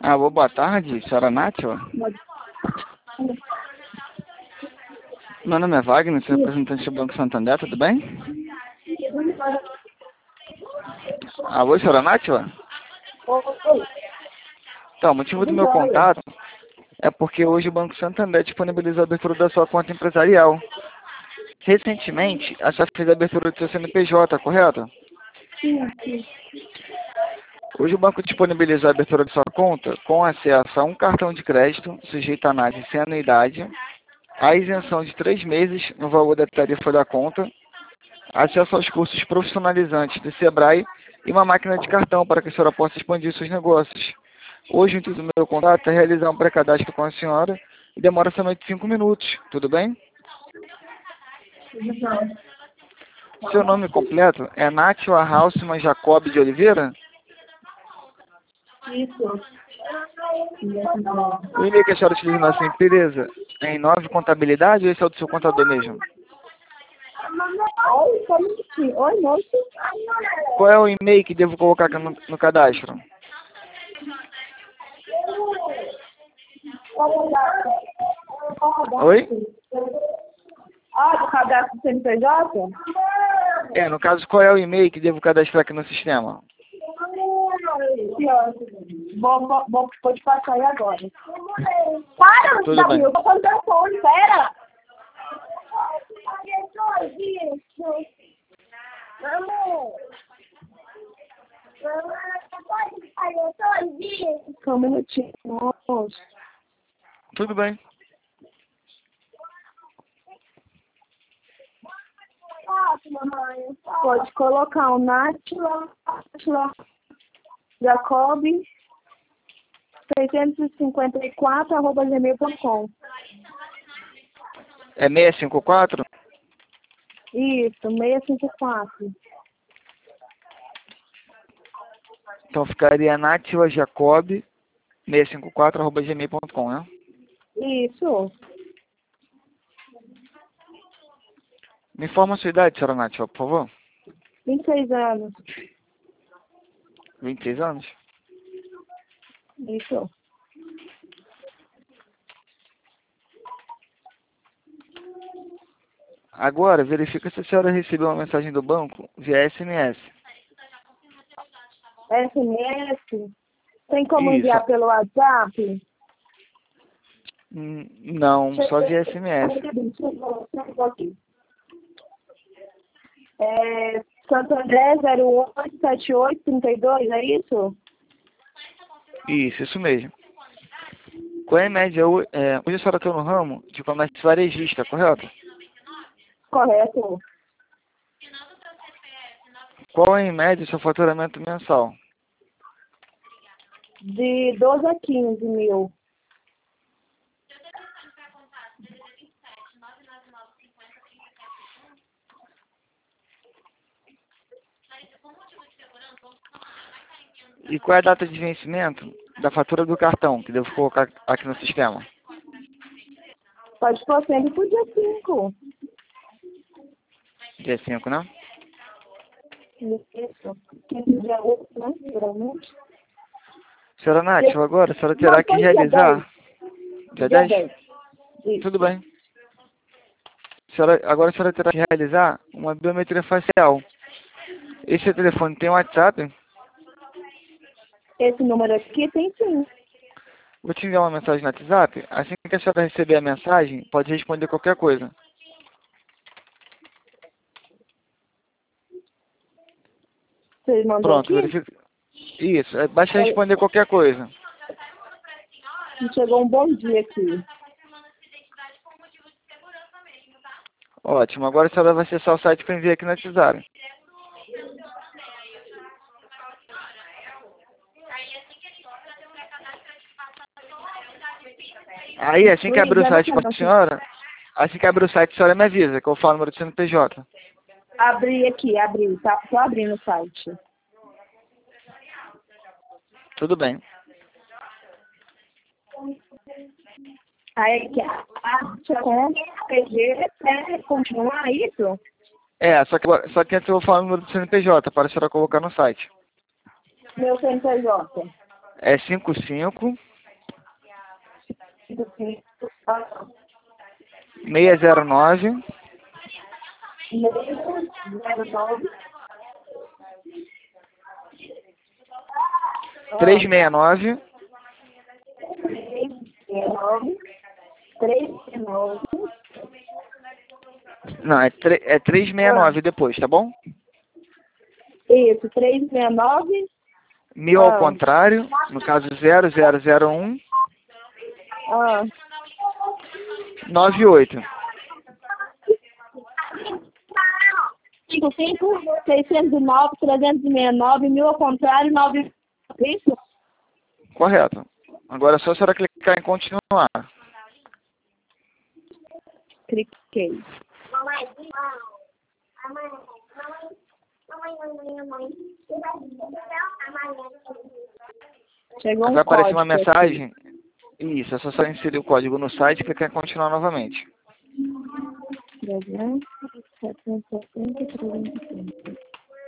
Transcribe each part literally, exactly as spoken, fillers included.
Alô, boa tarde, senhora Nátila. Meu nome é Wagner, sou representante do Banco Santander, tudo bem? Alô, senhora Nátila? Então, o motivo do meu contato é porque hoje o Banco Santander disponibilizou a abertura da sua conta empresarial. Recentemente, a senhora fez a abertura do seu C N P J, correto? Sim, sim. Hoje o banco disponibilizou a abertura de sua conta com acesso a um cartão de crédito sujeito a análise sem anuidade, a isenção de três meses no valor da tarifa da conta, acesso aos cursos profissionalizantes do Sebrae e uma máquina de cartão para que a senhora possa expandir seus negócios. Hoje o intuito do meu contato é realizar um pré-cadastro com a senhora e demora somente cinco minutos, tudo bem? Não. Seu nome completo é Nátila Halsman Jacob de Oliveira? Isso. O e-mail que a senhora utiliza na sua empresa é em nove Contabilidade ou esse é o do seu contador mesmo? Oi, só um minutinho. Oi, moço. Qual é o e-mail que devo colocar aqui no, no cadastro? Oi? Ah, do cadastro do C N P J? É, no caso, qual é o e-mail que devo cadastrar aqui no sistema? Vou, vou, vou, vou te passar aí agora. Para, Tudo Davi, bem. eu vou fazer o telefone, pera. Só um minutinho, moço. Tudo bem. Pode colocar o Nátila, Nátila Jacob seiscentos e cinquenta e quatro arroba gmail ponto com. É seiscentos e cinquenta e quatro? Isso, seiscentos e cinquenta e quatro. Então ficaria Nátila Jacob seiscentos e cinquenta e quatro arroba gmail ponto com, né? Isso. Me informa a sua idade, senhora Nátila, por favor. vinte e seis anos. vinte e seis anos? Isso. Agora, verifica se a senhora recebeu uma mensagem do banco via S M S. S M S? Tem como Isso. enviar pelo WhatsApp? Hum, Não, só via S M S. É, Santo André zero oito sete oito trinta e dois, é isso? Isso, isso mesmo. Qual é a média? ho- É, hoje a senhora está no ramo de comércio varejista, correto? Correto. Qual é, em média, o seu faturamento mensal? De doze a quinze mil. E qual é a data de vencimento da fatura do cartão, que devo colocar aqui no sistema? Pode pôr sempre pro dia cinco. Dia cinco, né? Isso. quinze dia oito, né? Geralmente. Senhora Nath, agora a senhora Não, terá que foi dia realizar... Dia Dia dez? dez. Isso. Tudo bem. A senhora, agora a senhora terá que realizar uma biometria facial. Esse telefone tem WhatsApp? Esse número aqui tem sim. Vou te enviar uma mensagem no WhatsApp. Assim que a senhora receber a mensagem, pode responder qualquer coisa. Vocês mandou Pronto, aqui? verifica. Isso, é, basta responder qualquer coisa. Me chegou um bom dia aqui. Ótimo, agora a senhora vai acessar o site que eu enviei aqui no WhatsApp. Aí, assim que abrir o site para a senhora, assim que abrir o site, a senhora me avisa, que eu falo o número do C N P J. Abri aqui, abri. Tá, tô abrindo o site. Tudo bem. Aí aqui, a conta, P G, quer continuar isso? É, só que, agora- só que antes eu vou falar o número do C N P J, para a senhora colocar no site. Meu C N P J. É cinco cinco, cinco cinco, ah, seis zero nove, seis zero nove, três seis nove, três seis nove, três seis nove, não, é, tre- é três seis nove depois, tá bom? isso, três seis nove, Mil ao ah, contrário, no caso zero zero zero um, ah, nove oito. cinco cinco, seiscentos e nove, trezentos e sessenta e nove, mil ao contrário, nove, isso? Correto. Agora é só a senhora clicar em continuar. Cliquei. Chegou um Vai aparecer uma código mensagem. Isso, é só você inserir o código no site e clicar em continuar novamente. trezentos, setecentos e setenta, trezentos e setenta.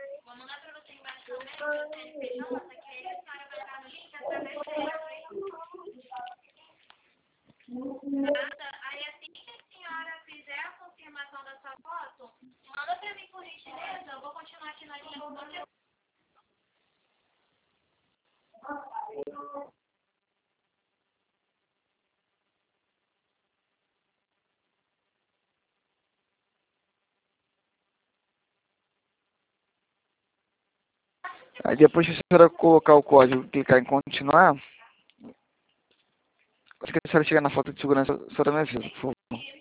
Aí assim que a senhora fizer a confirmação da sua foto, manda para mim por gentileza, eu vou continuar aqui na linha com você. Aí depois que a senhora colocar o código e clicar em continuar, acho que a senhora chegar na foto de segurança, a senhora me avisa, por favor.